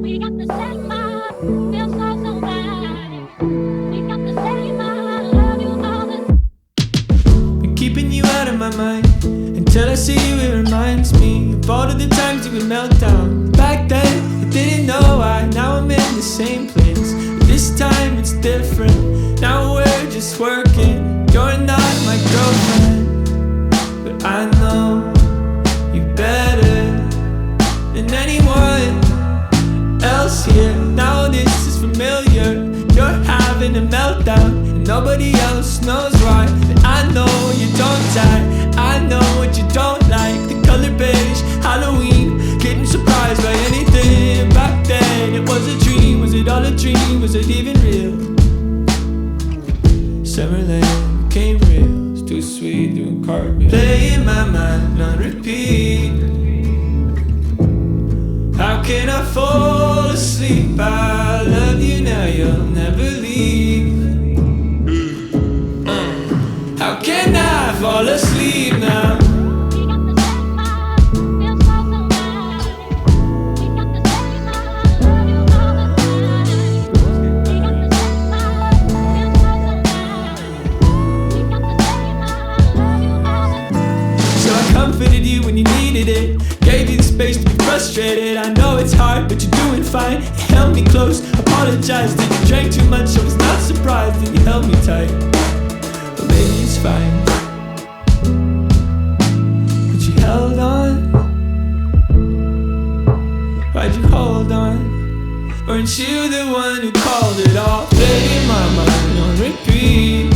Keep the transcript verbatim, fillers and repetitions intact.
We got the same vibe, feel so, so bad. We got the same vibe, love you all the. Been keeping you out of my mind. Until I see you, it reminds me of all of the times you would melt down. Back then, I didn't know why. Now I'm in the same place. This time it's different. Now we're just working. You're not my girlfriend, but I know you better than anyone else here. Now this is familiar. You're having a meltdown, and nobody else knows why. And I know you don't die. I know what you don't like. The color beige, Halloween, getting surprised by anything. Back then it was a dream. Was it all a dream? Was it even real? Summerland became real. It's too sweet, doing cartwheels. Play in my mind on repeat. How can I fall asleep? I love you now, you'll never leave. uh. How can I fall asleep now? We got the same vibe, feel so, so bad. We got the same vibe, love you all the time. We got the same vibe, feel so, so bad. We got the same vibe, love you all the time. So I comforted you when you needed it. Gave you the space to be frustrated. I know it's hard, but you're doing fine. You held me close, apologized that you drank too much. I was not surprised that you held me tight. But maybe it's fine. But you held on. Why'd you hold on? Weren't you the one who called it off? Playing my mind on repeat.